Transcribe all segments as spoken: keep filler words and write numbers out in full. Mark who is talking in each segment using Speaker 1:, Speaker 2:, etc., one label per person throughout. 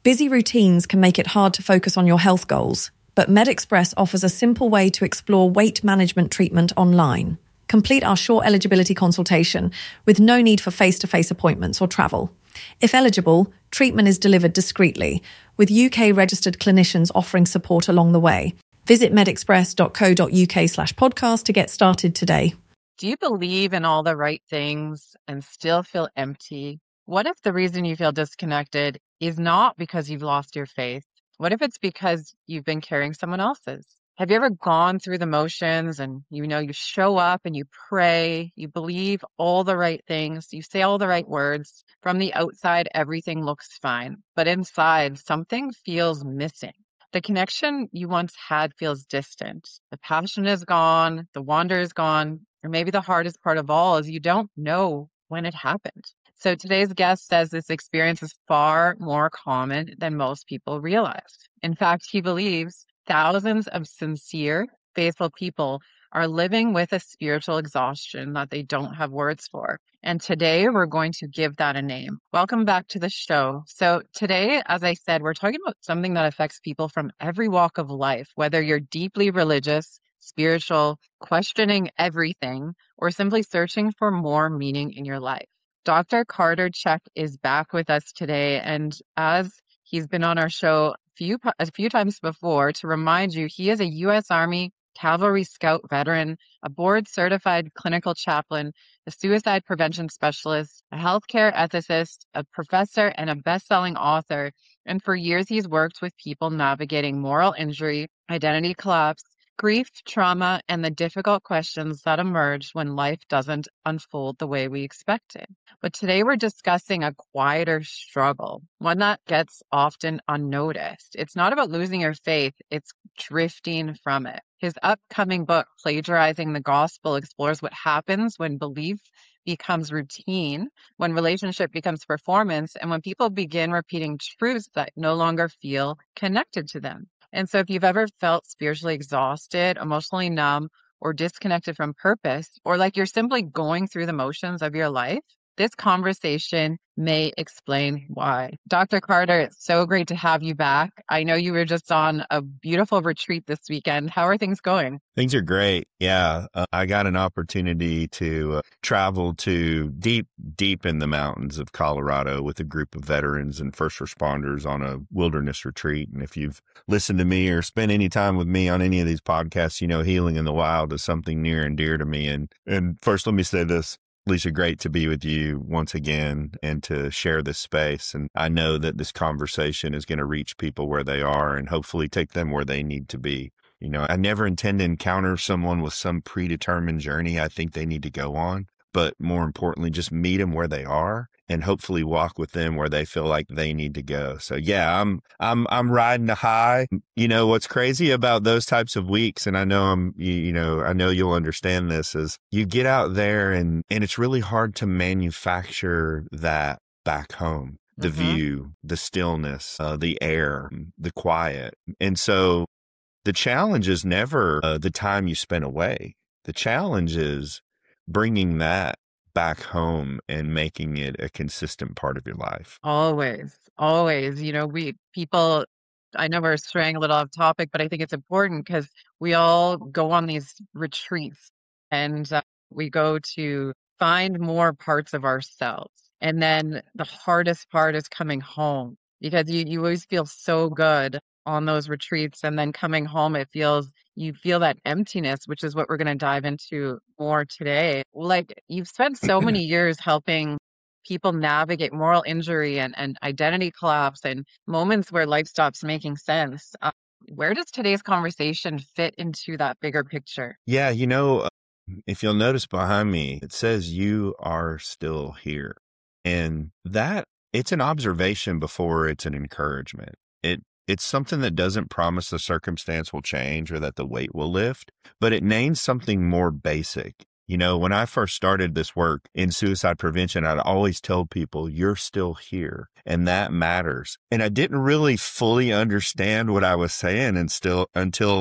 Speaker 1: Busy routines can make it hard to focus on your health goals, but MedExpress offers a simple way to explore weight management treatment online. Complete our short eligibility consultation with no need for face-to-face appointments or travel. If eligible, treatment is delivered discreetly, with U K-registered clinicians offering support along the way. Visit medexpress.co.uk slash podcast to get started today.
Speaker 2: Do you believe in all the right things and still feel empty? What if the reason you feel disconnected is not because you've lost your faith? What if it's because you've been carrying someone else's? Have you ever gone through the motions and you know you show up and you pray, you believe all the right things, you say all the right words. From the outside, everything looks fine, but inside, something feels missing. The connection you once had feels distant. The passion is gone, the wonder is gone, or maybe the hardest part of all is you don't know when it happened. So today's guest says this experience is far more common than most people realize. In fact, he believes thousands of sincere, faithful people are living with a spiritual exhaustion that they don't have words for. And today we're going to give that a name. Welcome back to the show. So today, as I said, we're talking about something that affects people from every walk of life, whether you're deeply religious, spiritual, questioning everything, or simply searching for more meaning in your life. Doctor Carter Check is back with us today. And as he's been on our show few, a few times before, to remind you, he is a U S Army Cavalry Scout veteran, a board-certified clinical chaplain, a suicide prevention specialist, a healthcare ethicist, a professor, and a best-selling author. And for years, he's worked with people navigating moral injury, identity collapse, grief, trauma, and the difficult questions that emerge when life doesn't unfold the way we expected. But today we're discussing a quieter struggle, one that gets often unnoticed. It's not about losing your faith, it's drifting from it. His upcoming book, Plagiarizing the Gospel, explores what happens when belief becomes routine, when relationship becomes performance, and when people begin repeating truths that no longer feel connected to them. And so if you've ever felt spiritually exhausted, emotionally numb, or disconnected from purpose, or like you're simply going through the motions of your life, this conversation may explain why. Doctor Carter, it's so great to have you back. I know you were just on a beautiful retreat this weekend. How are things going?
Speaker 3: Things are great. Yeah. Uh, I got an opportunity to uh, travel to deep, deep in the mountains of Colorado with a group of veterans and first responders on a wilderness retreat. And if you've listened to me or spent any time with me on any of these podcasts, you know, healing in the wild is something near and dear to me. And, and first, let me say this. Lisa, great to be with you once again and to share this space. And I know that this conversation is going to reach people where they are and hopefully take them where they need to be. You know, I never intend to encounter someone with some predetermined journey I think they need to go on, but more importantly, just meet them where they are and hopefully walk with them where they feel like they need to go. So yeah, I'm, I'm, I'm riding a high. You know, what's crazy about those types of weeks, and I know I'm, you, you know, I know you'll understand this, is you get out there and, and it's really hard to manufacture that back home. The mm-hmm. view, the stillness, uh, the air, the quiet. And so the challenge is never uh, the time you spend away. The challenge is bringing that back home and making it a consistent part of your life.
Speaker 2: Always, always. You know, we people, I know we're straying a little off topic, but I think it's important because we all go on these retreats and uh, we go to find more parts of ourselves. And then the hardest part is coming home because you, you always feel so good on those retreats. And then coming home, it feels, you feel that emptiness, which is what we're going to dive into more today. Like you've spent so many years helping people navigate moral injury and, and identity collapse and moments where life stops making sense. Uh, where does today's conversation fit into that bigger picture?
Speaker 3: Yeah, you know, if you'll notice behind me, it says you are still here. And that it's an observation before it's an encouragement. It It's something that doesn't promise the circumstance will change or that the weight will lift, but it names something more basic. You know, when I first started this work in suicide prevention, I'd always tell people, you're still here, and that matters. And I didn't really fully understand what I was saying and still until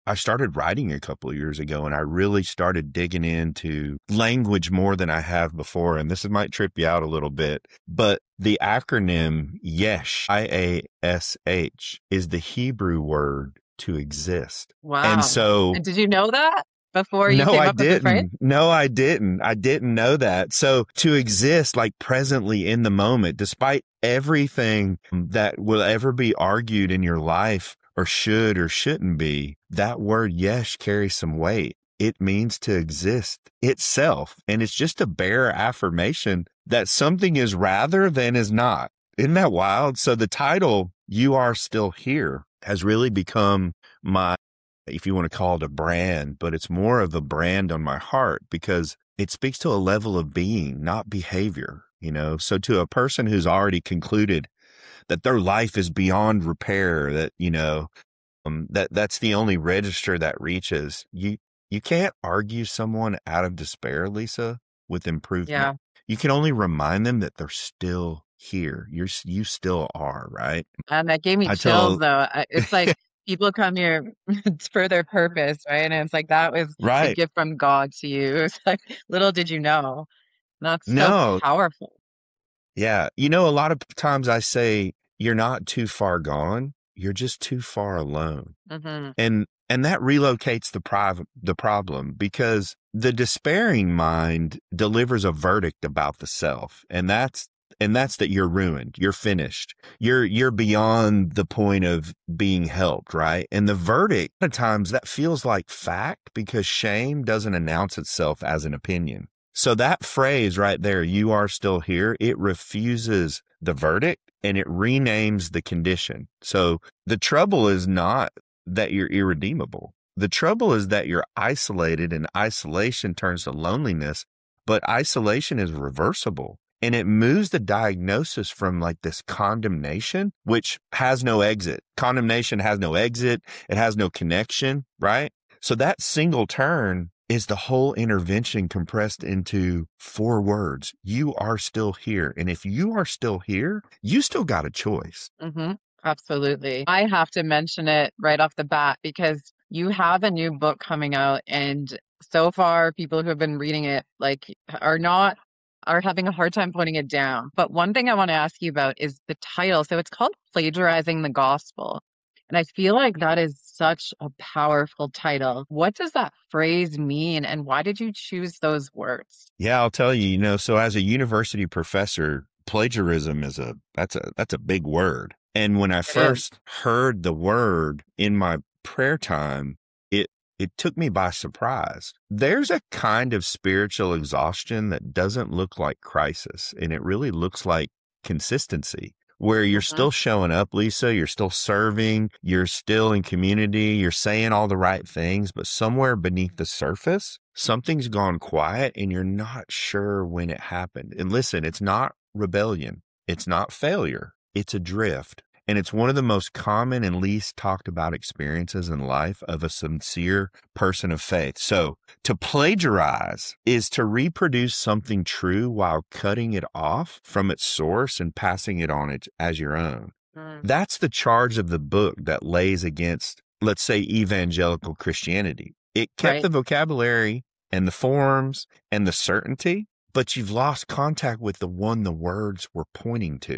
Speaker 3: I started writing a couple of years ago, and I really started digging into language more than I have before. And this might trip you out a little bit, but the acronym YESH, I A S H, is the Hebrew word to exist.
Speaker 2: Wow.
Speaker 3: And so,
Speaker 2: and did you know that before you
Speaker 3: no,
Speaker 2: came
Speaker 3: I
Speaker 2: up with the phrase?
Speaker 3: didn't. No, I didn't. I didn't know that. So to exist like presently in the moment, despite everything that will ever be argued in your life or should or shouldn't be, that word yesh carries some weight. It means to exist itself. And it's just a bare affirmation that something is rather than is not. Isn't that wild? So the title, You Are Still Here, has really become my, if you want to call it a brand, but it's more of a brand on my heart because it speaks to a level of being, not behavior, you know? So to a person who's already concluded that their life is beyond repair, that, you know, um, that that's the only register that reaches, you, you can't argue someone out of despair, Lisa, with improvement.
Speaker 2: Yeah.
Speaker 3: You can only remind them that they're still here. You're, you still are, right?
Speaker 2: And that gave me
Speaker 3: I
Speaker 2: chills
Speaker 3: tell-
Speaker 2: though. I- It's like people come here for their purpose, right? And it's like, that was a
Speaker 3: Right.
Speaker 2: gift from God to you. It's like, little did you know. That's so
Speaker 3: No.
Speaker 2: powerful.
Speaker 3: Yeah. You know, a lot of times I say, you're not too far gone. You're just too far alone.
Speaker 2: hmm
Speaker 3: And, and that relocates the private, the problem because the despairing mind delivers a verdict about the self. And that's, and that's that you're ruined. You're finished. You're, you're beyond the point of being helped. Right. And the verdict, at times that feels like fact because shame doesn't announce itself as an opinion. So that phrase right there, you are still here, it refuses the verdict and it renames the condition. So the trouble is not that you're irredeemable. The trouble is that you're isolated and isolation turns to loneliness, but isolation is reversible. And it moves the diagnosis from like this condemnation, which has no exit. Condemnation has no exit. It has no connection, right? So that single turn is the whole intervention compressed into four words. You are still here. And if you are still here, you still got a choice.
Speaker 2: hmm Absolutely. I have to mention it right off the bat because you have a new book coming out, and so far people who have been reading it like are not are having a hard time putting it down. But one thing I want to ask you about is the title. So it's called Plagiarizing the Gospel. And I feel like that is such a powerful title. What does that phrase mean, and why did you choose those words?
Speaker 3: Yeah, I'll tell you, you know, so as a university professor, plagiarism is a, that's a, that's a big word. And when I first heard the word in my prayer time, it, it took me by surprise. There's a kind of spiritual exhaustion that doesn't look like crisis, and it really looks like consistency. Where you're
Speaker 2: Mhm.
Speaker 3: still showing up, Lisa, you're still serving, you're still in community, you're saying all the right things, but somewhere beneath the surface, something's gone quiet and you're not sure when it happened. And listen, it's not rebellion. It's not failure. It's a drift. And it's one of the most common and least talked about experiences in life of a sincere person of faith. So to plagiarize is to reproduce something true while cutting it off from its source and passing it on it as your own.
Speaker 2: Mm.
Speaker 3: That's the charge of the book that lays against, let's say, evangelical Christianity. It kept
Speaker 2: Right.
Speaker 3: the vocabulary and the forms and the certainty, but you've lost contact with the one the words were pointing to.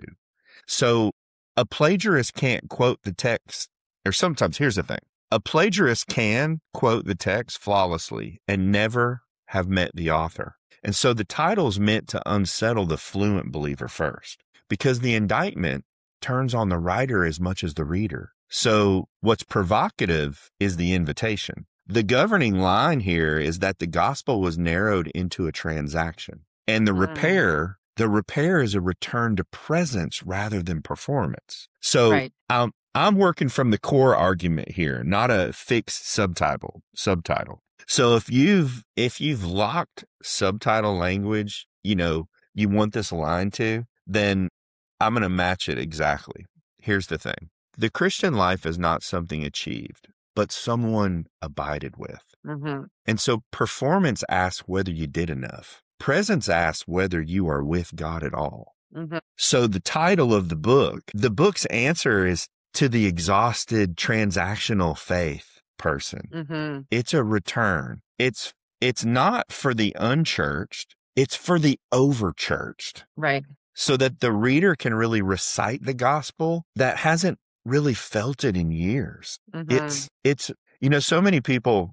Speaker 3: So a plagiarist can't quote the text, or sometimes here's the thing. A plagiarist can quote the text flawlessly and never have met the author. And so the title is meant to unsettle the fluent believer first, because the indictment turns on the writer as much as the reader. So what's provocative is the invitation. The governing line here is that the gospel was narrowed into a transaction, and the
Speaker 2: Mm.
Speaker 3: repair The repair is a return to presence rather than performance. So
Speaker 2: Right.
Speaker 3: I'm, I'm working from the core argument here, not a fixed subtitle, subtitle. So if you've, if you've locked subtitle language, you know, you want this line to, then I'm going to match it exactly. Here's the thing. The Christian life is not something achieved, but someone abided with.
Speaker 2: hmm
Speaker 3: And so performance asks whether you did enough. Presence asks whether you are with God at all.
Speaker 2: hmm
Speaker 3: So the title of the book, the book's answer is to the exhausted transactional faith person.
Speaker 2: Mm-hmm.
Speaker 3: It's a return. It's it's not for the unchurched. It's for the overchurched.
Speaker 2: Right.
Speaker 3: So that the reader can really recite the gospel that hasn't really felt it in years.
Speaker 2: Mm-hmm.
Speaker 3: It's, it's, you know, so many people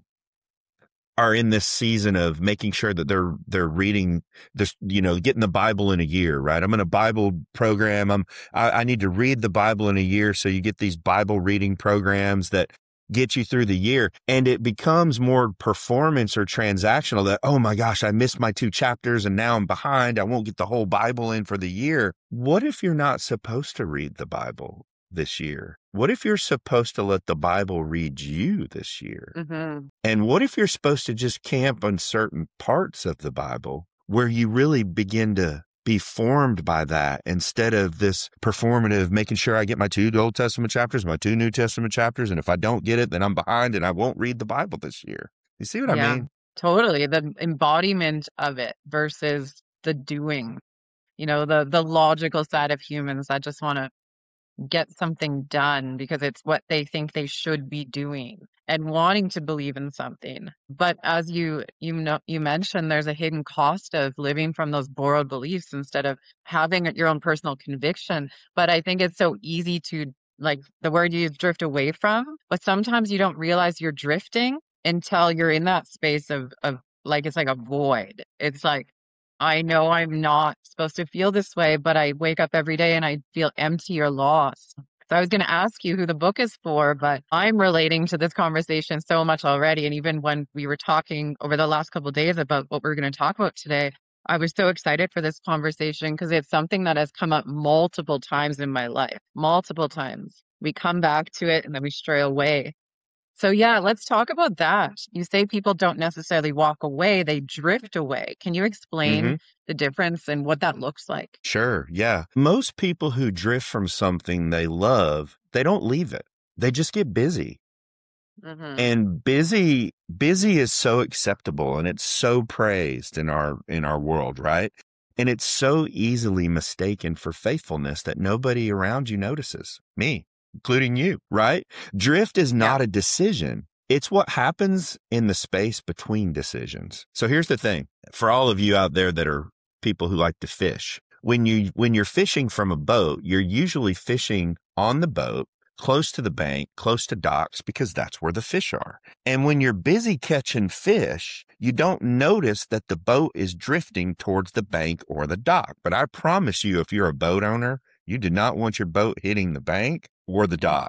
Speaker 3: are in this season of making sure that they're, they're reading this, you know, getting the Bible in a year, right? I'm in a Bible program. I'm, I, I need to read the Bible in a year. So you get these Bible reading programs that get you through the year, and it becomes more performance or transactional that, oh my gosh, I missed my two chapters and now I'm behind. I won't get the whole Bible in for the year. What if you're not supposed to read the Bible this year? What if you're supposed to let the Bible read you this year?
Speaker 2: Mm-hmm.
Speaker 3: And what if you're supposed to just camp on certain parts of the Bible where you really begin to be formed by that instead of this performative, making sure I get my two Old Testament chapters, my two New Testament chapters. And if I don't get it, then I'm behind and I won't read the Bible this year. You see what
Speaker 2: Yeah,
Speaker 3: I mean?
Speaker 2: totally. The embodiment of it versus the doing, you know, the, the logical side of humans that just want to get something done because it's what they think they should be doing and wanting to believe in something. But as you you know you mentioned, there's a hidden cost of living from those borrowed beliefs instead of having your own personal conviction. But I think it's so easy to, like the word you use, drift away from. But sometimes you don't realize you're drifting until you're in that space of of like it's like a void. It's like, I know I'm not supposed to feel this way, but I wake up every day and I feel empty or lost. So I was going to ask you who the book is for, but I'm relating to this conversation so much already. And even when we were talking over the last couple of days about what we're going to talk about today, I was so excited for this conversation because it's something that has come up multiple times in my life, multiple times. We come back to it and then we stray away. So yeah, let's talk about that. You say people don't necessarily walk away, they drift away. Can you explain
Speaker 3: Mm-hmm.
Speaker 2: the difference and what that looks like?
Speaker 3: Sure. Yeah. Most people who drift from something they love, they don't leave it. They just get busy.
Speaker 2: Mm-hmm.
Speaker 3: And busy, busy is so acceptable and it's so praised in our, in our world, right? And it's so easily mistaken for faithfulness that nobody around you notices. Me, including you, right? Drift is not
Speaker 2: Yeah.
Speaker 3: a decision. It's what happens in the space between decisions. So here's the thing. For all of you out there that are people who like to fish, when you, when you're fishing from a boat, you're usually fishing on the boat, close to the bank, close to docks, because that's where the fish are. And when you're busy catching fish, you don't notice that the boat is drifting towards the bank or the dock. But I promise you, if you're a boat owner, you do not want your boat hitting the bank or the dock.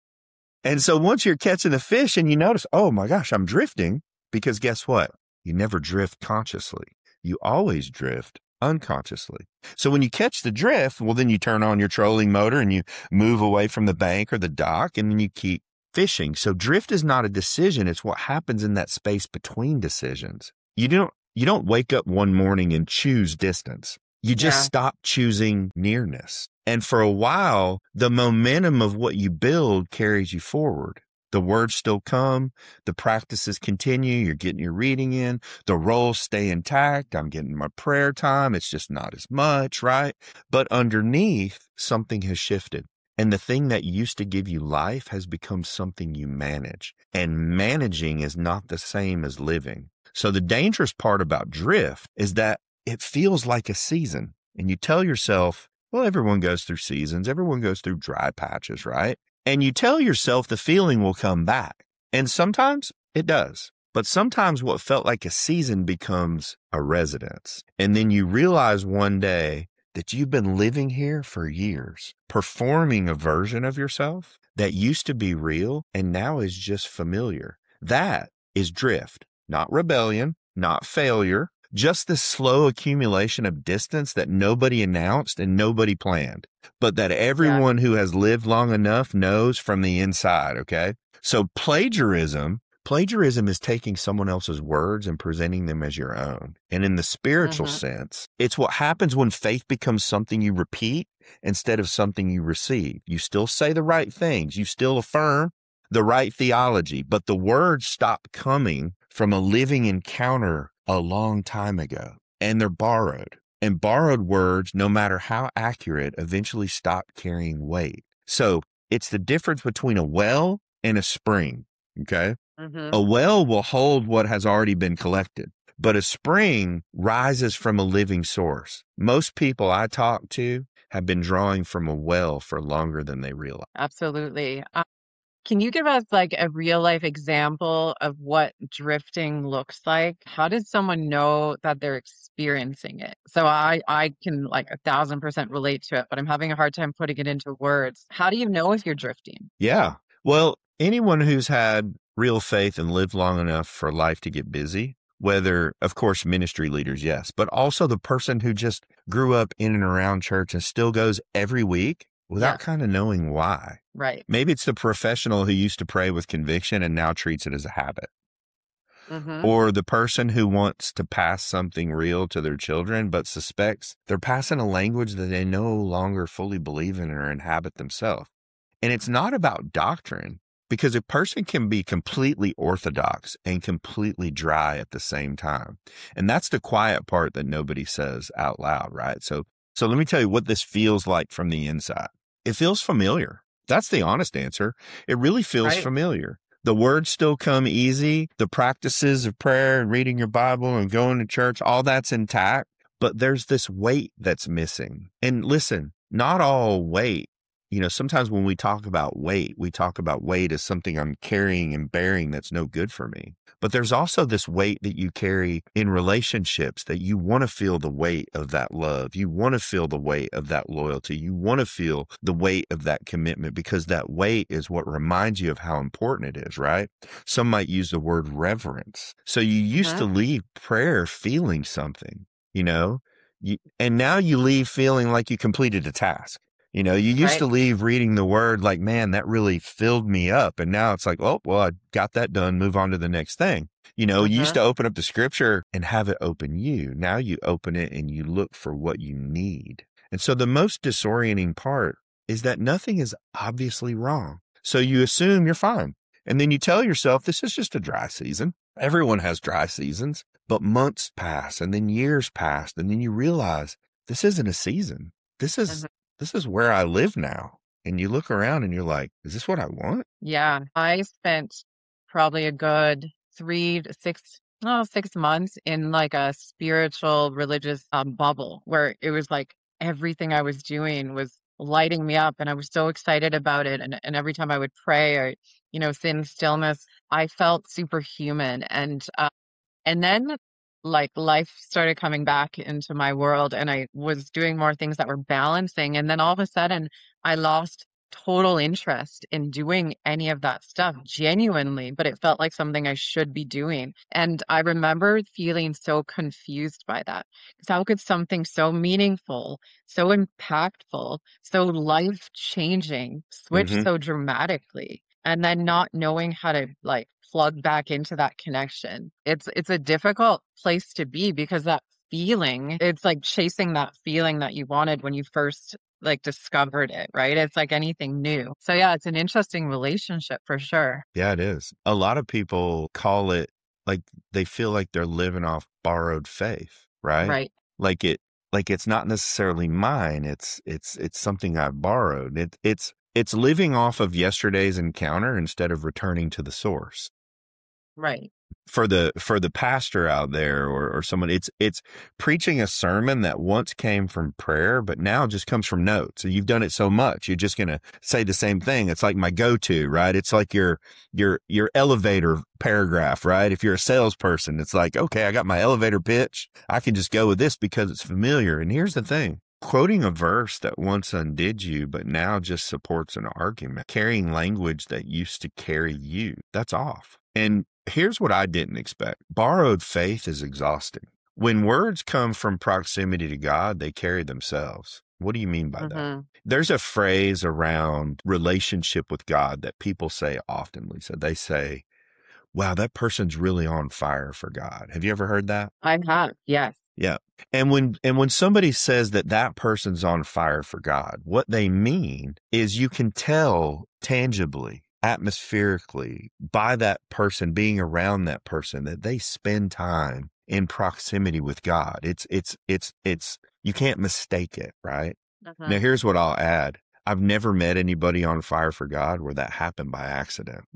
Speaker 3: And so once you're catching the fish and you notice, oh my gosh, I'm drifting, because guess what? You never drift consciously. You always drift unconsciously. So when you catch the drift, well, then you turn on your trolling motor and you move away from the bank or the dock, and then you keep fishing. So drift is not a decision. It's what happens in that space between decisions. You don't, you don't wake up one morning and choose distance. You just
Speaker 2: Yeah.
Speaker 3: stop choosing nearness. And for a while, the momentum of what you build carries you forward. The words still come. The practices continue. You're getting your reading in. The roles stay intact. I'm getting my prayer time. It's just not as much, right? But underneath, something has shifted. And the thing that used to give you life has become something you manage. And managing is not the same as living. So the dangerous part about drift is that it feels like a season. And you tell yourself, well, everyone goes through seasons. Everyone goes through dry patches, right? And you tell yourself the feeling will come back. And sometimes it does. But sometimes what felt like a season becomes a residence. And then you realize one day that you've been living here for years, performing a version of yourself that used to be real and now is just familiar. That is drift, not rebellion, not failure, just this slow accumulation of distance that nobody announced and nobody planned, but that everyone who has lived long enough knows from the inside, okay? So plagiarism, plagiarism is taking someone else's words and presenting them as your own. And in the spiritual
Speaker 2: Mhm.
Speaker 3: sense, it's what happens when faith becomes something you repeat instead of something you receive. You still say the right things. You still affirm the right theology, but the words stop coming from a living encounter a long time ago, and they're borrowed. And borrowed words, no matter how accurate, eventually stop carrying weight. So it's the difference between a well and a spring, okay?
Speaker 2: Mm-hmm.
Speaker 3: A well will hold what has already been collected, but a spring rises from a living source. Most people I talk to have been drawing from a well for longer than they realize.
Speaker 2: Absolutely. Uh, can you give us like a real life example of what drifting looks like? How does someone know that they're experiencing it? So I, I can like a thousand percent relate to it, but I'm having a hard time putting it into words. How do you know if you're drifting?
Speaker 3: Yeah. Well, anyone who's had real faith and lived long enough for life to get busy, whether, of course, ministry leaders, yes, but also the person who just grew up in and around church and still goes every week without
Speaker 2: Yeah.
Speaker 3: kind of knowing why.
Speaker 2: Right.
Speaker 3: Maybe it's the professional who used to pray with conviction and now treats it as a habit.
Speaker 2: Mm-hmm.
Speaker 3: Or the person who wants to pass something real to their children, but suspects they're passing a language that they no longer fully believe in or inhabit themselves. And it's not about doctrine, because a person can be completely orthodox and completely dry at the same time. And that's the quiet part that nobody says out loud, right? So, so let me tell you what this feels like from the inside. It feels familiar. That's the honest answer. It really feels
Speaker 2: Right.
Speaker 3: familiar. The words still come easy. The practices of prayer and reading your Bible and going to church, all that's intact. But there's this weight that's missing. And listen, not all weight. You know, sometimes when we talk about weight, we talk about weight as something I'm carrying and bearing that's no good for me. But there's also this weight that you carry in relationships, that you want to feel the weight of that love. You want to feel the weight of that loyalty. You want to feel the weight of that commitment, because that weight is what reminds you of how important it is, right? Some might use the word reverence. So you used
Speaker 2: Mhm.
Speaker 3: to leave prayer feeling something, you know, you, and now you leave feeling like you completed a task. You know, you used
Speaker 2: Right.
Speaker 3: to leave reading the word like, man, that really filled me up. And now it's like, oh, well, I got that done. Move on to the next thing. You know, you used
Speaker 2: Mhm.
Speaker 3: to open up the scripture and have it open you. Now you open it and you look for what you need. And so the most disorienting part is that nothing is obviously wrong. So you assume you're fine. And then you tell yourself, this is just a dry season. Everyone has dry seasons, but months pass and then years pass. And then you realize this isn't a season. This is,
Speaker 2: Mhm.
Speaker 3: this is where I live now. And you look around and you're like, is this what I want?
Speaker 2: Yeah. I spent probably a good three to six, no, six months in like a spiritual religious um, bubble where it was like everything I was doing was lighting me up and I was so excited about it. And, and every time I would pray or, you know, sit in stillness, I felt superhuman. And, uh, and then like life started coming back into my world and I was doing more things that were balancing. And then all of a sudden I lost total interest in doing any of that stuff genuinely, but it felt like something I should be doing. And I remember feeling so confused by that. Because how could something so meaningful, so impactful, so life changing switch
Speaker 3: Mhm.
Speaker 2: so dramatically? And then not knowing how to like plug back into that connection. It's it's a difficult place to be because that feeling, it's like chasing that feeling that you wanted when you first like discovered it, right? It's like anything new. So yeah, it's an interesting relationship for sure.
Speaker 3: Yeah, it is. A lot of people call it like they feel like they're living off borrowed faith, right?
Speaker 2: Right.
Speaker 3: Like it, like it's not necessarily mine. It's, it's, it's something I borrowed. It, it's, it's living off of yesterday's encounter instead of returning to the source.
Speaker 2: Right.
Speaker 3: For the, for the pastor out there or, or someone, it's, it's preaching a sermon that once came from prayer, but now just comes from notes. And you've done it so much, you're just going to say the same thing. It's like my go-to, right? It's like your, your, your elevator paragraph, right? If you're a salesperson, it's like, okay, I got my elevator pitch. I can just go with this because it's familiar. And here's the thing. Quoting a verse that once undid you, but now just supports an argument, carrying language that used to carry you, that's off. And here's what I didn't expect. Borrowed faith is exhausting. When words come from proximity to God, they carry themselves. What do you mean by that?
Speaker 2: Mhm.
Speaker 3: There's a phrase around relationship with God that people say often, Lisa. They say, wow, that person's really on fire for God. Have you ever heard that?
Speaker 2: I have. Yes.
Speaker 3: Yeah. And when, and when somebody says that that person's on fire for God, what they mean is you can tell tangibly, atmospherically, by that person, being around that person, that they spend time in proximity with God. It's, it's, it's, it's, you can't mistake it, right?
Speaker 2: Mhm.
Speaker 3: Now, here's what I'll add. I've never met anybody on fire for God where that happened by accident.
Speaker 2: Right.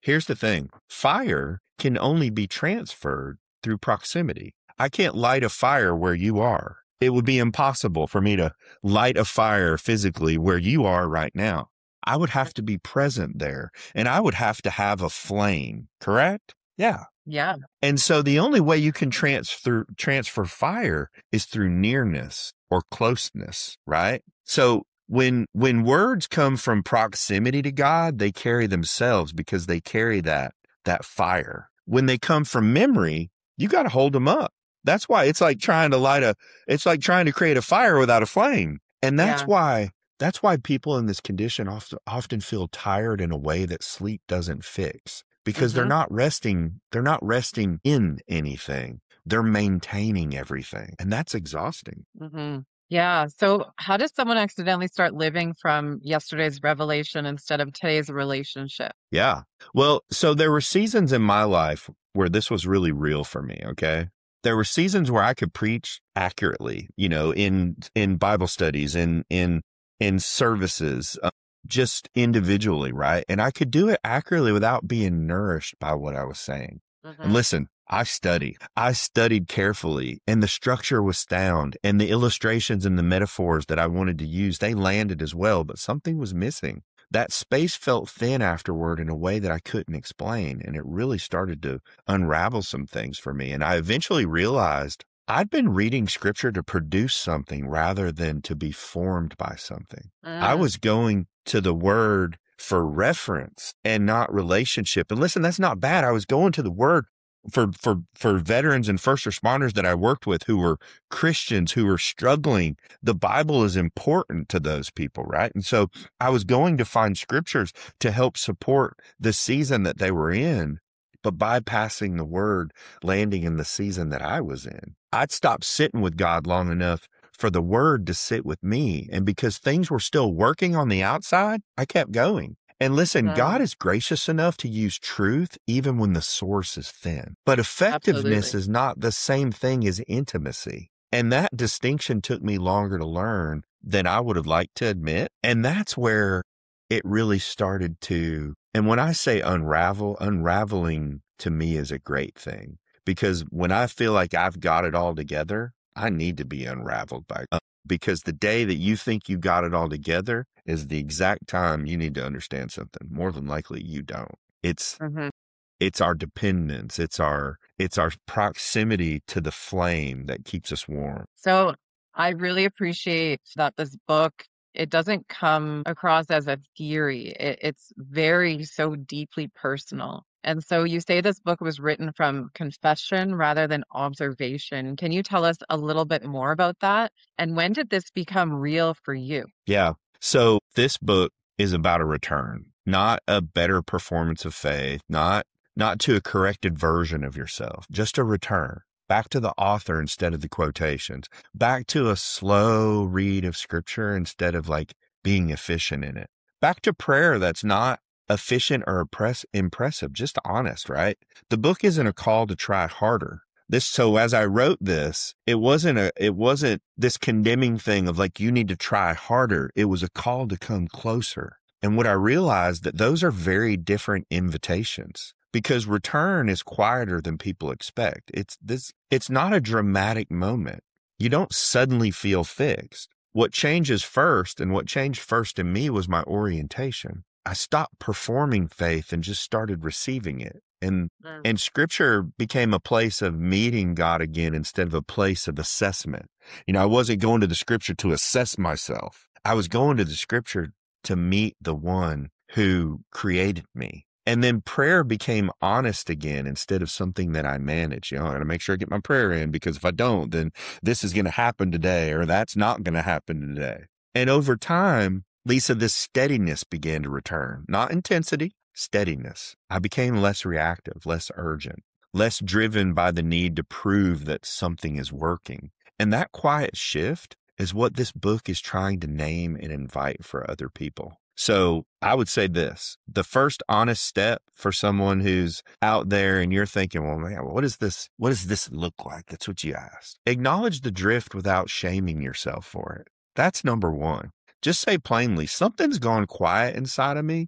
Speaker 3: here's the thing. Fire can only be transferred through proximity. I can't light a fire where you are. It would be impossible for me to light a fire physically where you are right now. I would have to be present there, and I would have to have a flame, correct? Yeah.
Speaker 2: Yeah.
Speaker 3: And so the only way you can transfer transfer fire is through nearness or closeness, right? So when when words come from proximity to God, they carry themselves because they carry that that fire. When they come from memory, you got to hold them up. That's why it's like trying to light a it's like trying to create a fire without a flame. And that's
Speaker 2: Yeah.
Speaker 3: why that's why people in this condition often often feel tired in a way that sleep doesn't fix. Because they're
Speaker 2: hmm
Speaker 3: not resting, they're not resting in anything. They're maintaining everything. And that's exhausting.
Speaker 2: hmm Yeah. So, how does someone accidentally start living from yesterday's revelation instead of today's relationship?
Speaker 3: Yeah. Well, so there were seasons in my life where this was really real for me, okay? There were seasons where I could preach accurately, you know, in in Bible studies, in in in services, uh, just individually, right? And I could do it accurately without being nourished by what I was saying. And
Speaker 2: hmm
Speaker 3: listen, I studied. I studied carefully, and the structure was sound, and the illustrations and the metaphors that I wanted to use, they landed as well, but something was missing. That space felt thin afterward in a way that I couldn't explain, and it really started to unravel some things for me. And I eventually realized I'd been reading scripture to produce something rather than to be formed by something. I
Speaker 2: Mm,
Speaker 3: was going to the word for reference and not relationship. And listen, that's not bad. I was going to the word for, for, for veterans and first responders that I worked with who were Christians, who were struggling. The Bible is important to those people, right? And so I was going to find scriptures to help support the season that they were in, but bypassing the word, landing in the season that I was in. I'd stopped sitting with God long enough for the word to sit with me. And because things were still working on the outside, I kept going. And listen, God
Speaker 2: mm,
Speaker 3: is gracious enough to use truth even when the source is thin. But effectiveness
Speaker 2: absolutely.
Speaker 3: is not the same thing as intimacy. And that distinction took me longer to learn than I would have liked to admit. And that's where it really started to, and when I say unravel, unraveling to me is a great thing. Because when I feel like I've got it all together, I need to be unraveled by God. Because the day that you think you got it all together is the exact time you need to understand something. More than likely you don't. It's
Speaker 2: hmm
Speaker 3: it's our dependence, it's our it's our proximity to the flame that keeps us warm.
Speaker 2: So, I really appreciate that this book, it doesn't come across as a theory. It, it's very so deeply personal. And so you say this book was written from confession rather than observation. Can you tell us a little bit more about that? And when did this become real for you?
Speaker 3: Yeah. So this book is about a return, not a better performance of faith, not not to a corrected version of yourself, just a return back to the author instead of the quotations, back to a slow read of scripture instead of like being efficient in it, back to prayer that's not efficient or oppress, impressive, just honest, right? The book isn't a call to try harder. This, so as I wrote this, it wasn't a, it wasn't this condemning thing of like, you need to try harder. It was a call to come closer. And what I realized that those are very different invitations because return is quieter than people expect. It's this, it's not a dramatic moment. You don't suddenly feel fixed. What changes first and what changed first in me was my orientation. I stopped performing faith and just started receiving it. And
Speaker 2: Mm,
Speaker 3: and scripture became a place of meeting God again instead of a place of assessment. You know, I wasn't going to the scripture to assess myself. I was going to the scripture to meet the one who created me. And then prayer became honest again instead of something that I manage. You know, I got to make sure I get my prayer in because if I don't, then this is going to happen today or that's not going to happen today. And over time, Lisa, this steadiness began to return, not intensity, steadiness. I became less reactive, less urgent, less driven by the need to prove that something is working. And that quiet shift is what this book is trying to name and invite for other people. So I would say this, the first honest step for someone who's out there and you're thinking, well, man, what is this? What does this look like? That's what you asked. Acknowledge the drift without shaming yourself for it. That's number one. Just say plainly, something's gone quiet inside of me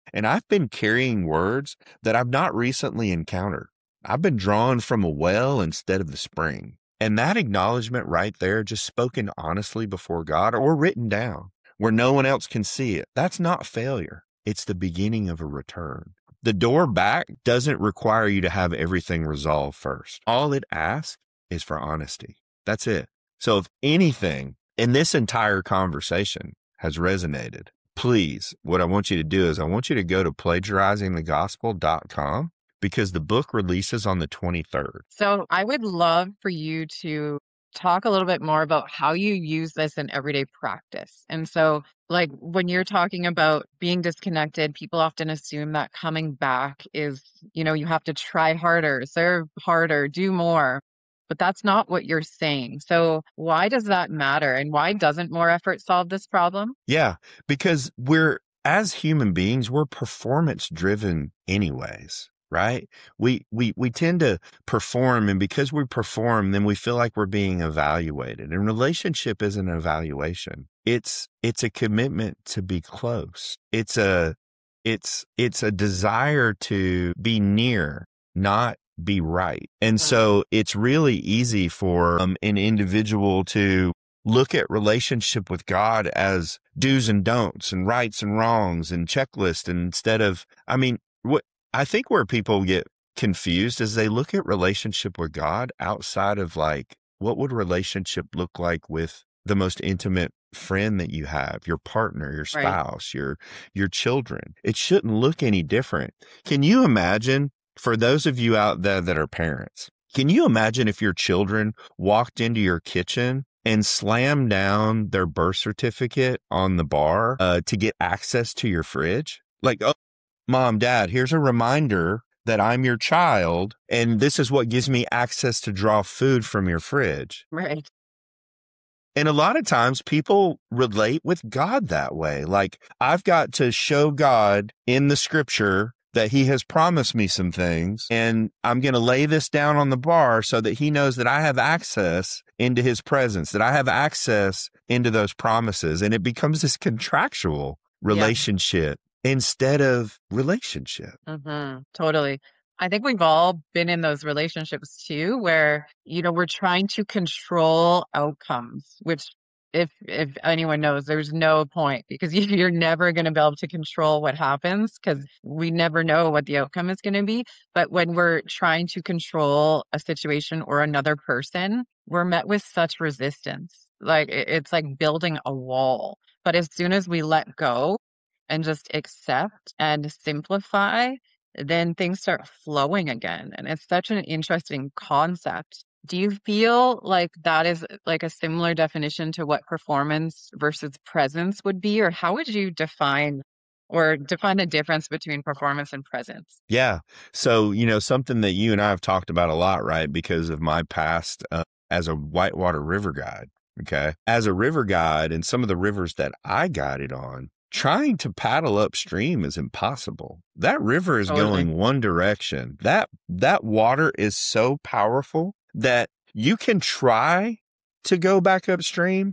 Speaker 3: And I've been carrying words that I've not recently encountered. I've been drawn from a well instead of the spring. And that acknowledgement right there, just spoken honestly before God or written down where no one else can see it, that's not failure. It's the beginning of a return. The door back doesn't require you to have everything resolved first. All it asks is for honesty. That's it. So if anything in this entire conversation has resonated, please, what I want you to do is I want you to go to plagiarizing the gospel dot com because the book releases on the twenty-third.
Speaker 2: So I would love for you to talk a little bit more about how you use this in everyday practice. And so, like, when you're talking about being disconnected, people often assume that coming back is, you know, you have to try harder, serve harder, do more. But that's not what you're saying. So why does that matter? And why doesn't more effort solve this problem?
Speaker 3: Yeah, because we're, as human beings, we're performance driven anyways. Right? We, we, we tend to perform, and because we perform, then we feel like we're being evaluated. And relationship isn't an evaluation. It's, it's a commitment to be close. It's a, it's, it's a desire to be near, not be right. And so it's really easy for um, an individual to look at relationship with God as do's and don'ts and rights and wrongs and checklist. And instead of, I mean, what, I think where people get confused is they look at relationship with God outside of like, what would relationship look like with the most intimate friend that you have, your partner, your spouse, right. your, your children? It shouldn't look any different. Can you imagine, for those of you out there that are parents, can you imagine if your children walked into your kitchen and slammed down their birth certificate on the bar uh, to get access to your fridge? Like, oh, Mom, Dad, here's a reminder that I'm your child, and this is what gives me access to draw food from your fridge.
Speaker 2: Right.
Speaker 3: And a lot of times people relate with God that way. Like, I've got to show God in the scripture that he has promised me some things, and I'm going to lay this down on the bar so that he knows that I have access into his presence, that I have access into those promises. And it becomes this contractual relationship. Yeah. Instead of relationship.
Speaker 2: Mm-hmm. Totally. I think we've all been in those relationships too, where, you know, we're trying to control outcomes, which if, if anyone knows, there's no point because you're never going to be able to control what happens because we never know what the outcome is going to be. But when we're trying to control a situation or another person, we're met with such resistance. Like it's like building a wall. But as soon as we let go, and just accept and simplify, then things start flowing again. And it's such an interesting concept. Do you feel like that is like a similar definition to what performance versus presence would be? Or how would you define or define the difference between performance and presence?
Speaker 3: Yeah. So, you know, something that you and I have talked about a lot, right? Because of my past uh, as a whitewater river guide. Okay. As a river guide and some of the rivers that I guided on, trying to paddle upstream is impossible. That river is totally going one direction. That that water is so powerful that you can try to go back upstream,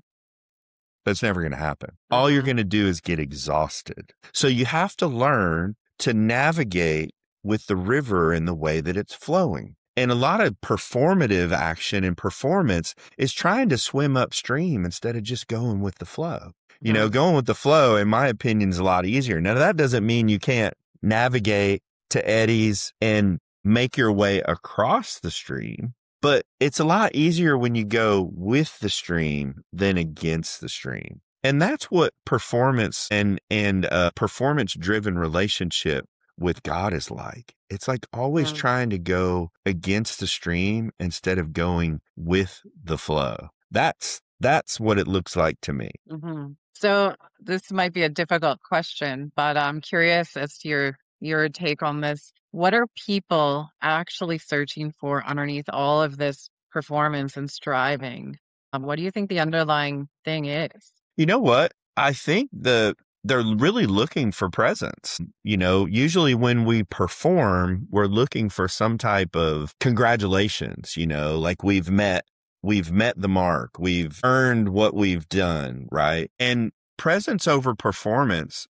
Speaker 3: but it's never going to happen. Mm-hmm. All you're going to do is get exhausted. So you have to learn to navigate with the river in the way that it's flowing. And a lot of performative action and performance is trying to swim upstream instead of just going with the flow. You know, going with the flow, in my opinion, is a lot easier. Now, that doesn't mean you can't navigate to eddies and make your way across the stream, but it's a lot easier when you go with the stream than against the stream. And that's what performance and, and uh performance-driven relationship with God is like. It's like always mm-hmm. trying to go against the stream instead of going with the flow. That's That's what it looks like to me.
Speaker 2: Mm-hmm. So this might be a difficult question, but I'm curious as to your, your take on this. What are people actually searching for underneath all of this performance and striving? Um, what do you think the underlying thing is?
Speaker 3: You know what? I think the they're really looking for presence. You know, usually when we perform, we're looking for some type of congratulations, you know, like we've met We've met the mark. We've earned what we've done, right? And presence over performance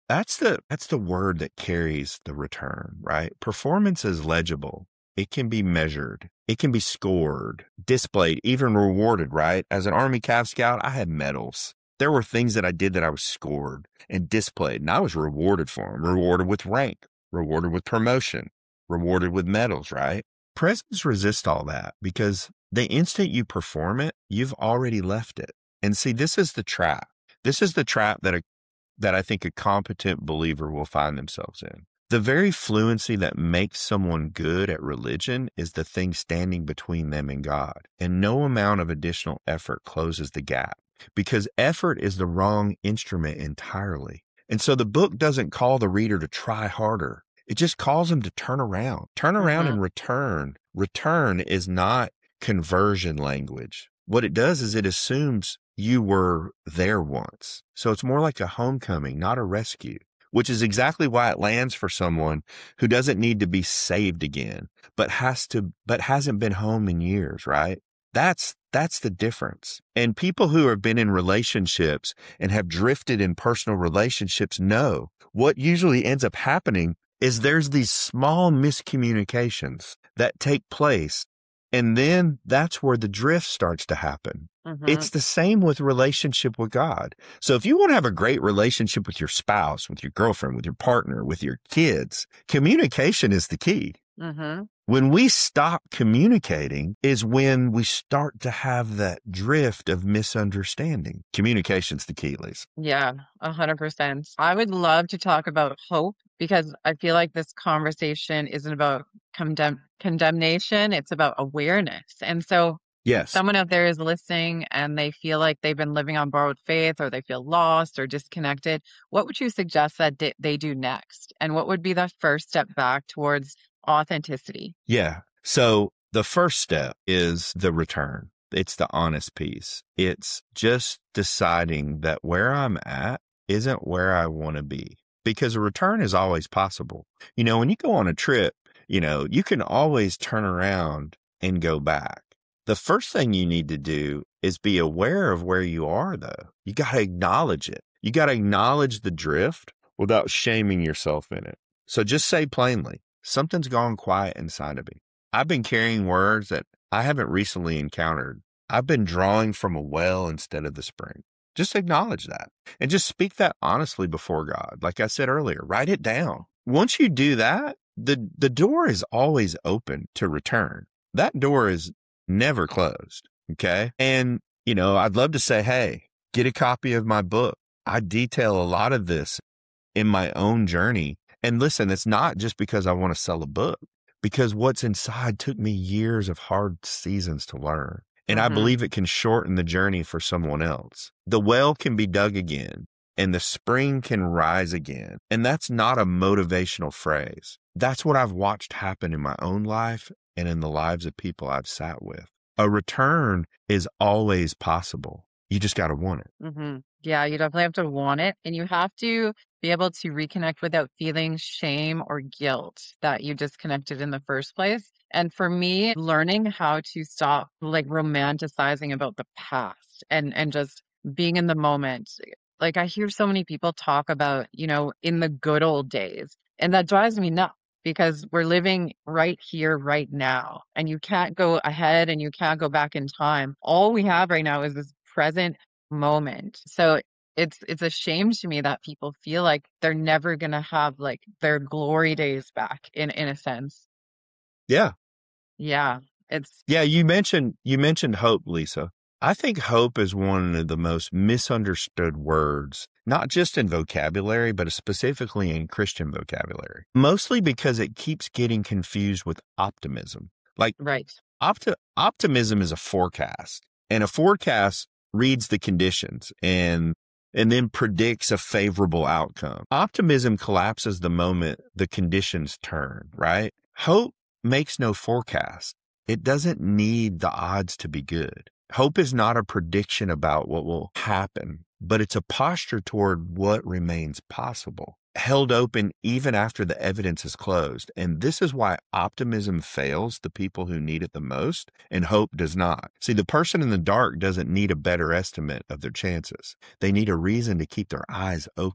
Speaker 3: That's the that's the word that carries the return, right? Performance is legible. It can be measured. It can be scored, displayed, even rewarded, right? As an Army Cav Scout, I had medals. There were things that I did that I was scored and displayed, and I was rewarded for them, rewarded with rank, rewarded with promotion, rewarded with medals, right? Presence resists all that because the instant you perform it, you've already left it. And see, this is the trap. This is the trap that a, that I think a competent believer will find themselves in. The very fluency that makes someone good at religion is the thing standing between them and God. And no amount of additional effort closes the gap because effort is the wrong instrument entirely. And so the book doesn't call the reader to try harder. It just calls them to turn around, turn around
Speaker 2: Mhm.
Speaker 3: and return. Return is not conversion language. What it does is it assumes you were there once. So it's more like a homecoming, not a rescue, which is exactly why it lands for someone who doesn't need to be saved again, but has to, but hasn't been home in years, right? That's, that's the difference. And people who have been in relationships and have drifted in personal relationships know what usually ends up happening is there's these small miscommunications that take place. And then that's where the drift starts to happen.
Speaker 2: Mhm.
Speaker 3: It's the same with relationship with God. So if you want to have a great relationship with your spouse, with your girlfriend, with your partner, with your kids, communication is the key.
Speaker 2: Mhm.
Speaker 3: When we stop communicating is when we start to have that drift of misunderstanding. Communication's the key, Lisa.
Speaker 2: Yeah, a hundred percent. I would love to talk about hope because I feel like this conversation isn't about condemn condemnation, it's about awareness. And so
Speaker 3: Yes.
Speaker 2: someone out there is listening and they feel like they've been living on borrowed faith or they feel lost or disconnected. What would you suggest that di- they do next? And what would be the first step back towards authenticity?
Speaker 3: Yeah. So the first step is the return. It's the honest piece. It's just deciding that where I'm at isn't where I want to be because a return is always possible. You know, when you go on a trip, you know, you can always turn around and go back. The first thing you need to do is be aware of where you are, though. You got to acknowledge it. You got to acknowledge the drift without shaming yourself in it. So just say plainly, something's gone quiet inside of me. I've been carrying words that I haven't recently encountered. I've been drawing from a well instead of the spring. Just acknowledge that and just speak that honestly before God. Like I said earlier, write it down. Once you do that, the, the door is always open to return. That door is never closed. Okay. And, you know, I'd love to say, hey, get a copy of my book. I detail a lot of this in my own journey. And listen, it's not just because I want to sell a book, because what's inside took me years of hard seasons to learn. And I
Speaker 2: Mhm.
Speaker 3: believe it can shorten the journey for someone else. The well can be dug again and the spring can rise again. And that's not a motivational phrase. That's what I've watched happen in my own life and in the lives of people I've sat with. A return is always possible. You just got to want it.
Speaker 2: hmm Yeah, you definitely have to want it. And you have to be able to reconnect without feeling shame or guilt that you disconnected in the first place. And for me, learning how to stop like romanticizing about the past and, and just being in the moment. Like I hear so many people talk about, you know, in the good old days, and that drives me nuts because we're living right here, right now. And you can't go ahead and you can't go back in time. All we have right now is this present moment. So it's it's a shame to me that people feel like they're never gonna have like their glory days back in in a sense.
Speaker 3: Yeah.
Speaker 2: Yeah. It's
Speaker 3: Yeah. You mentioned, you mentioned hope, Lisa. I think hope is one of the most misunderstood words, not just in vocabulary, but specifically in Christian vocabulary, mostly because it keeps getting confused with optimism. Like
Speaker 2: right.
Speaker 3: opti- optimism is a forecast, and a forecast reads the conditions and and then predicts a favorable outcome. Optimism collapses the moment the conditions turn, right? Hope makes no forecast. It doesn't need the odds to be good. Hope is not a prediction about what will happen, but it's a posture toward what remains possible, held open even after the evidence is closed. And this is why optimism fails the people who need it the most, and hope does not. See, the person in the dark doesn't need a better estimate of their chances. They need a reason to keep their eyes open.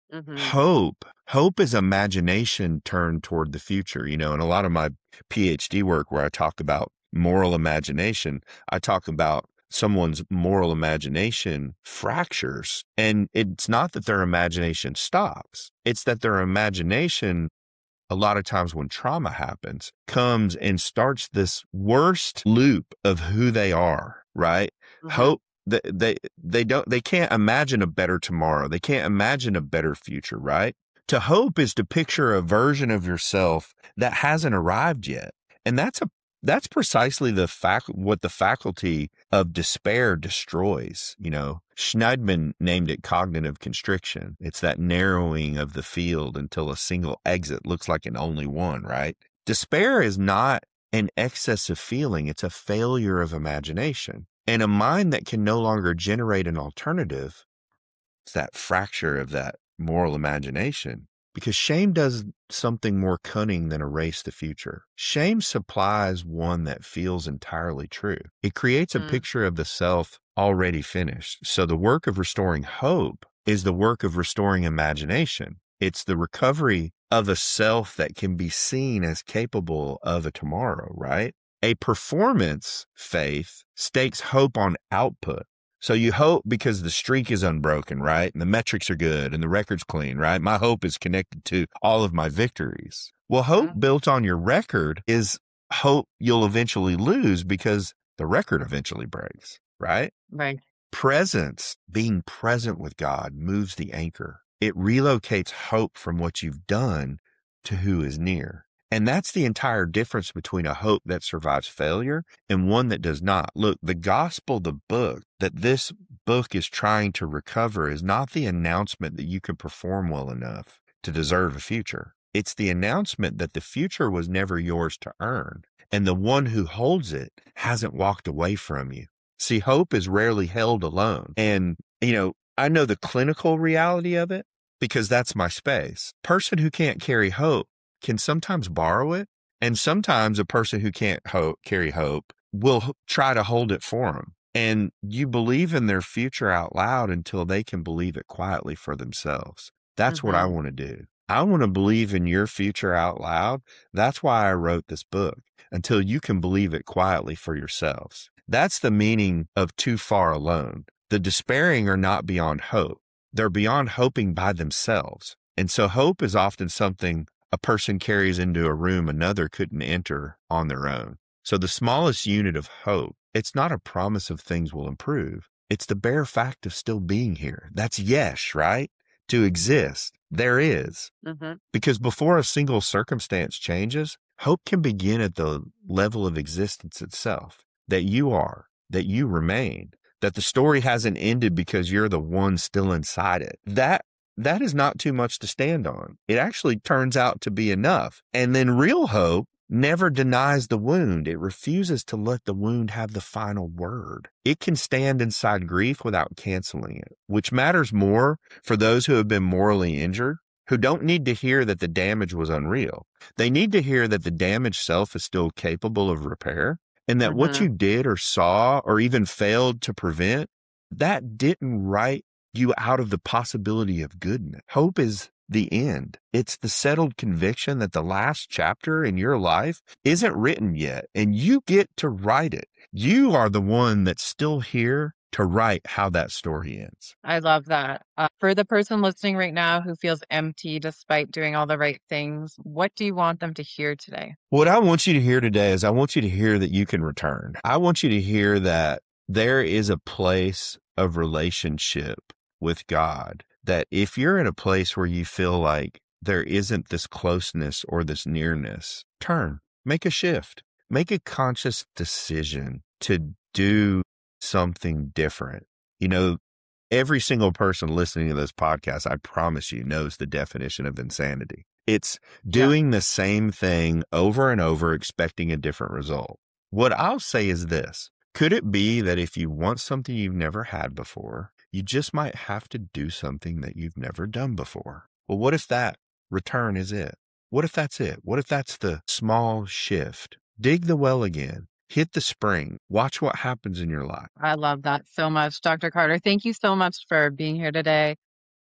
Speaker 2: Mm-hmm.
Speaker 3: Hope, hope is imagination turned toward the future. You know, in a lot of my PhD work where I talk about moral imagination, I talk about someone's moral imagination fractures. And it's not that their imagination stops. It's that their imagination, a lot of times when trauma happens, comes and starts this worst loop of who they are, right?
Speaker 2: Mm-hmm.
Speaker 3: Hope, they, they, they don't, they can't imagine a better tomorrow. They can't imagine a better future, right? To hope is to picture a version of yourself that hasn't arrived yet. And that's a, that's precisely the fact, what the faculty of despair destroys. You know, Schneidman named it cognitive constriction. It's that narrowing of the field until a single exit looks like an only one, right? Despair is not an excess of feeling. It's a failure of imagination. And a mind that can no longer generate an alternative, it's that fracture of that moral imagination. Because shame does something more cunning than erase the future. Shame supplies one that feels entirely true. It creates a
Speaker 2: Mm.
Speaker 3: picture of the self already finished. So the work of restoring hope is the work of restoring imagination. It's the recovery of a self that can be seen as capable of a tomorrow, right? A performance faith stakes hope on output. So you hope because the streak is unbroken, right? And the metrics are good and the record's clean, right? My hope is connected to all of my victories. Well, hope
Speaker 2: Mhm.
Speaker 3: built on your record is hope you'll eventually lose because the record eventually breaks, right?
Speaker 2: Right.
Speaker 3: Presence, being present with God, moves the anchor. It relocates hope from what you've done to who is near. And that's the entire difference between a hope that survives failure and one that does not. Look, the gospel, the book that this book is trying to recover is not the announcement that you can perform well enough to deserve a future. It's the announcement that the future was never yours to earn, and the one who holds it hasn't walked away from you. See, hope is rarely held alone. And, you know, I know the clinical reality of it because that's my space. Person who can't carry hope can sometimes borrow it. And sometimes a person who can't hope, carry hope will h- try to hold it for them. And you believe in their future out loud until they can believe it quietly for themselves. That's what I
Speaker 2: Mm-hmm.
Speaker 3: want to do. I want to believe in your future out loud. That's why I wrote this book, until you can believe it quietly for yourselves. That's the meaning of too far alone. The despairing are not beyond hope. They're beyond hoping by themselves. And so hope is often something a person carries into a room another couldn't enter on their own. So the smallest unit of hope, it's not a promise of things will improve. It's the bare fact of still being here. That's yes, right? To exist. There is.
Speaker 2: Mm-hmm.
Speaker 3: Because before a single circumstance changes, hope can begin at the level of existence itself. That you are, that you remain, that the story hasn't ended because you're the one still inside it. That That is not too much to stand on. It actually turns out to be enough. And then real hope never denies the wound. It refuses to let the wound have the final word. It can stand inside grief without canceling it, which matters more for those who have been morally injured, who don't need to hear that the damage was unreal. They need to hear that the damaged self is still capable of repair, and that what
Speaker 2: Mm-hmm.
Speaker 3: you did or saw or even failed to prevent, that didn't write you out of the possibility of goodness. Hope is the end. It's the settled conviction that the last chapter in your life isn't written yet, and you get to write it. You are the one that's still here to write how that story ends.
Speaker 2: I love that. Uh, for the person listening right now who feels empty despite doing all the right things, what do you want them to hear today?
Speaker 3: What I want you to hear today is I want you to hear that you can return. I want you to hear that there is a place of relationship with God, that if you're in a place where you feel like there isn't this closeness or this nearness, turn, make a shift, make a conscious decision to do something different. You know, every single person listening to this podcast, I promise you, knows the definition of insanity. It's doing the same thing over and over, expecting a different result. What I'll say is this. Could it be that if you want something you've never had before, you just might have to do something that you've never done before? Well, what if that return is it? What if that's it? What if that's the small shift? Dig the well again. Hit the spring. Watch what happens in your life.
Speaker 2: I love that so much, Doctor Carter. Thank you so much for being here today.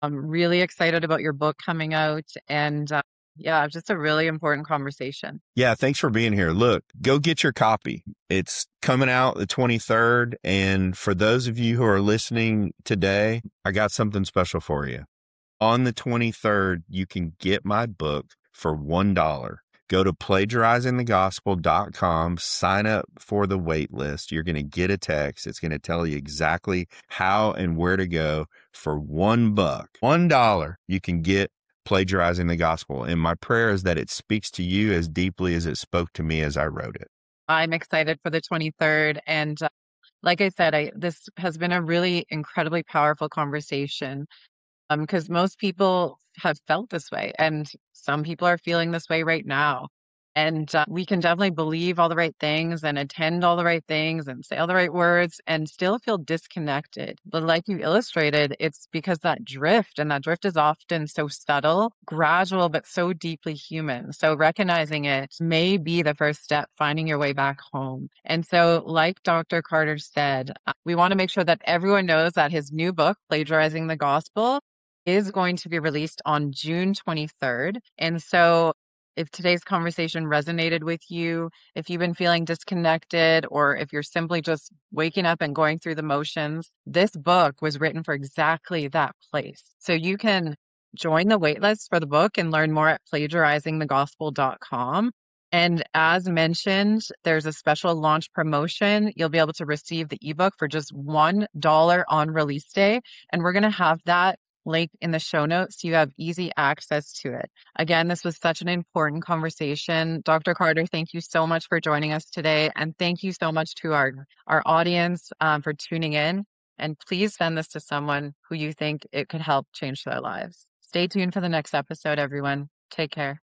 Speaker 2: I'm really excited about your book coming out. And uh, yeah, just a really important conversation.
Speaker 3: Yeah, thanks for being here. Look, go get your copy. It's coming out the twenty-third. And for those of you who are listening today, I got something special for you. On the twenty-third, you can get my book for one dollar. Go to plagiarizing the gospel dot com, sign up for the wait list. You're going to get a text. It's going to tell you exactly how and where to go for one buck. One dollar, you can get Plagiarizing the Gospel. And my prayer is that it speaks to you as deeply as it spoke to me as I wrote it.
Speaker 2: I'm excited for the twenty-third. And uh, like I said, I, this has been a really incredibly powerful conversation. Because um, most people have felt this way, and some people are feeling this way right now. And uh, we can definitely believe all the right things and attend all the right things and say all the right words and still feel disconnected. But like you illustrated, it's because that drift, and that drift is often so subtle, gradual, but so deeply human. So recognizing it may be the first step, finding your way back home. And so like Doctor Carter said, we want to make sure that everyone knows that his new book, Plagiarizing the Gospel, is going to be released on June twenty-third. And so if today's conversation resonated with you, if you've been feeling disconnected, or if you're simply just waking up and going through the motions, this book was written for exactly that place. So you can join the waitlist for the book and learn more at plagiarizing the gospel dot com. And as mentioned, there's a special launch promotion. You'll be able to receive the ebook for just one dollar on release day. And we're going to have that link in the show notes so you have easy access to it. Again, this was such an important conversation. Doctor Carter, thank you so much for joining us today. And thank you so much to our, our audience um, for tuning in. And please send this to someone who you think it could help change their lives. Stay tuned for the next episode, everyone. Take care.